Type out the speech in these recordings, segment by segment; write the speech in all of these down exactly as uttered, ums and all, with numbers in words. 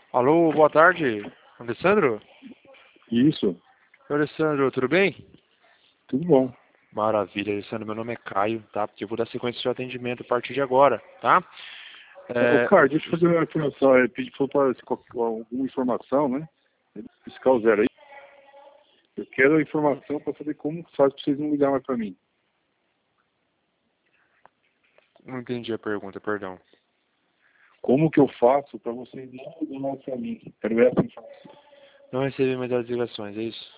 Alô, boa tarde, Alessandro? Isso, Oi, Alessandro, tudo bem? tudo bom. Maravilha, Alessandro, meu nome é Caio, tá? Porque eu vou dar sequência ao seu atendimento a partir de agora, tá? Ô, É, cara, deixa eu fazer uma informação. É, pedir para alguma informação, né? Fiscal zero aí. Eu quero a informação para saber como faz para vocês não ligar mais para mim. não entendi a pergunta, perdão. Como que eu faço para vocês não ligarem mais para mim? Quero essa informação. Não recebi mais as ligações, é isso?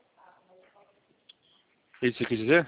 É isso que você quer dizer?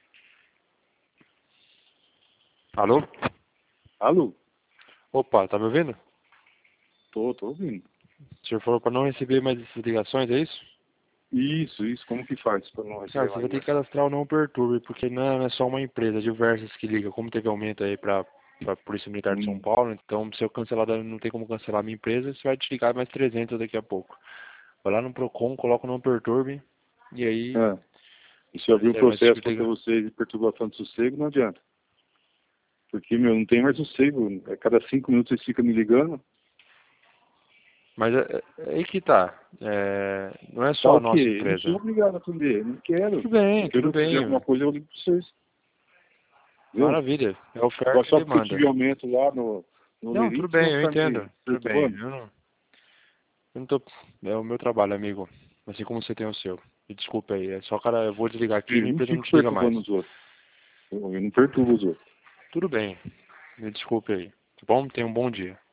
Alô? Alô? Opa, tá me ouvindo? Tô, tô ouvindo. O senhor falou para não receber mais essas ligações, é isso? Isso, isso. Como que faz para não Cara, receber você mais vai ter que ligação? cadastrar o não perturbe, porque não é não é só uma empresa, diversas que ligam. Como teve aumento aí para a Polícia Militar de São Hum. Paulo, então se eu cancelar, não tem como cancelar a minha empresa, você vai desligar mais trezentos daqui a pouco. Vai lá no Procon, coloca o não perturbe, e aí Ah, e se eu não abrir um recebe mais esse processo tipo de contra ligação. vocês de perturbação de sossego, não adianta. Porque, meu, não tem mais sossego. A cada cinco minutos vocês ficam me ligando. Mas é, é é aí que tá. É, não é Tá só a o nossa quê? Eu não sou empresa. obrigado a atender, eu não quero. Tudo bem, Se eu tudo não quiser alguma bem. coisa, eu ligo para vocês. Viu? Maravilha. É Agora oferta e só porque eu demanda. tive aumento lá no, no Não, Lerite, tudo vocês bem, vão eu ficar entendo. me Tudo bem. perturbando? Eu não, eu não tô. É o meu trabalho, amigo. Assim como você tem o seu. Me desculpa aí. É só, cara, eu vou desligar aqui e Eu minha não empresa não fico te liga mais. perturbando os outros. Eu eu não perturbo os outros. Tudo bem. Me desculpe aí. Tá bom? Tenha um bom dia.